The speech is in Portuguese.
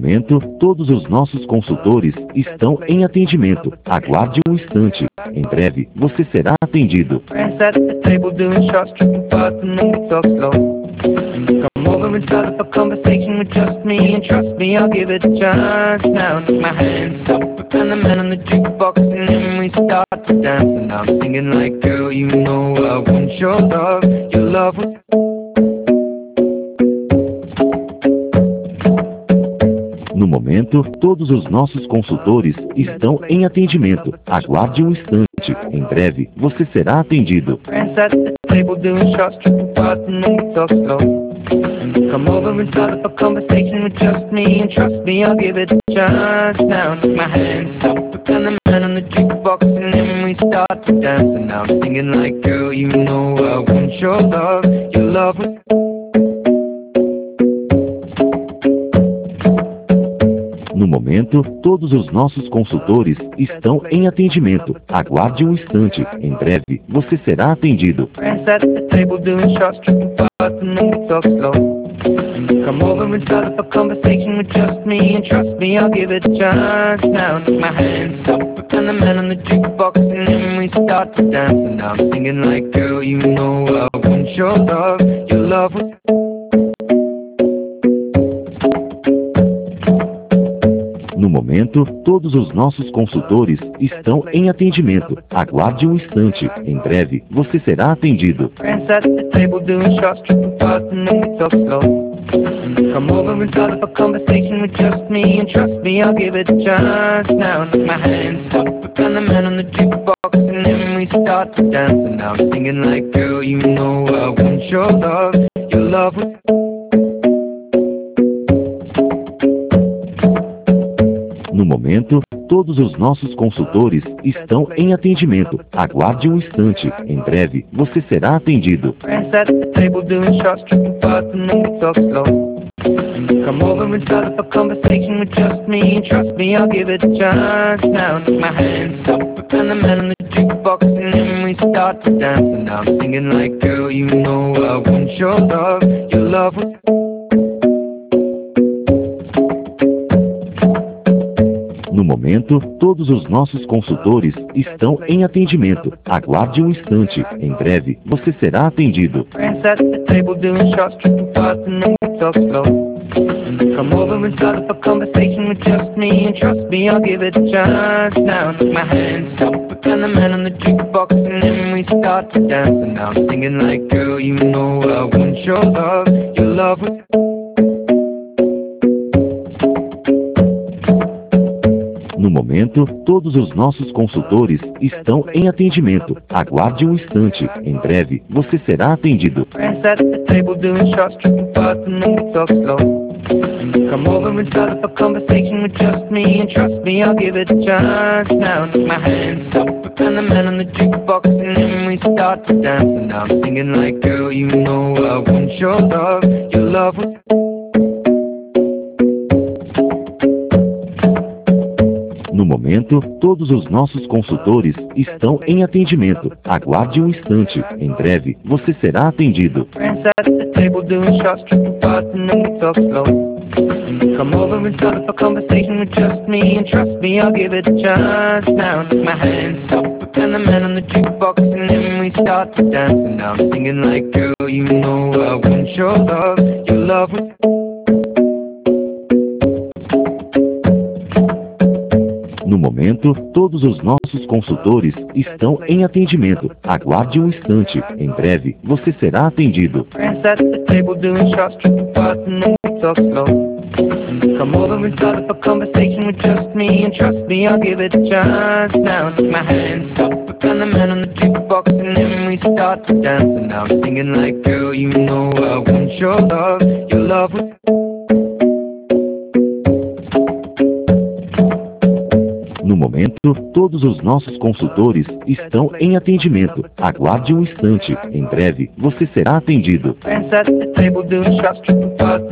momento, todos os nossos consultores estão em atendimento. Aguarde um instante. Em breve, você será atendido. Friends at the table doing shots, tripping fast and then we talk slow. Come over and start up a conversation with just me, and trust me, I'll give it a chance. Now take my hands up and the man on the jukebox, and then we start to dance. And I'm singing like, girl, you know I want your love. Your love was... No momento, todos os nossos consultores estão em atendimento. Aguarde um instante. Em breve, você será atendido. Friends at the table doing shots, tripping fast and then we talk slow. Come over and start up a conversation with just me, and trust me, I'll give it a chance. Now take my hands up and the man on the jukebox, and then we start to dance. And I'm singing like, girl, you know I want your love. Your love was... No momento, todos os nossos consultores estão em atendimento. Aguarde um instante. Em breve, você será atendido. Friends at the table doing shots, tripping fast and then we talk slow. Come over and start up a conversation with just me, and trust me, I'll give it a chance. Now take my hands up and the man on the jukebox, and then we start to dance. And I'm singing like, girl, you know I want your love. Your love was... No momento, todos os nossos consultores estão em atendimento. Aguarde um instante. Em breve, você será atendido. Friends at the table doing shots, tripping fast and then we talk slow. Come over and start up a conversation with just me, and trust me, I'll give it a chance. Now take my hands up and the man on the jukebox, and then we start to dance. And I'm singing like, girl, you know I want your love. Your love was... No momento, todos os nossos consultores estão em atendimento. Aguarde um instante. Em breve, você será atendido. Friends at the table doing shots, tripping fast and then we talk slow. Come over and start up a conversation with just me, and trust me, I'll give it a chance. Now take my hands up and the man on the jukebox, and then we start to dance. And I'm singing like, girl, you know I want your love. Your love was... No momento, todos os nossos consultores estão em atendimento. Aguarde um instante. Em breve, você será atendido. Friends at the table doing shots, tripping fast and then we talk slow. Come over and start up a conversation with just me, and trust me, I'll give it a chance. Now take my hands up and the man on the jukebox, and then we start to dance. And I'm singing like, girl, you know I want your love. Your love was... No momento, todos os nossos consultores estão em atendimento. Aguarde um instante. Em breve, você será atendido. Friends at the table doing shots, tripping fast and then we talk slow. Come over and start up a conversation with just me, and trust me, I'll give it a chance. Now take my hands up and the man on the jukebox, and then we start to dance. And I'm singing like, girl, you know I want your love. Your love was... No momento, todos os nossos consultores estão em atendimento. Aguarde um instante. Em breve, você será atendido. Friends at the table doing shots, tripping fast and then we talk slow. Come over and start up a conversation with just me, and trust me, I'll give it a chance. Now take my hands up and the man on the jukebox, and then we start to dance. And I'm singing like, girl, you know I want your love. Your love was... No momento, todos os nossos consultores estão em atendimento. Aguarde um instante. Em breve, você será atendido. Friends at the table doing shots, tripping fast and then we talk slow. Come over and start up a conversation with just me, and trust me, I'll give it a chance. Now take my hands up and the man on the jukebox, and then we start to dance. And I'm singing like, girl, you know I want your love. Your love was... No momento, todos os nossos consultores estão em atendimento. Aguarde um instante. Em breve, você será atendido. Friends at the table doing shots, tripping fast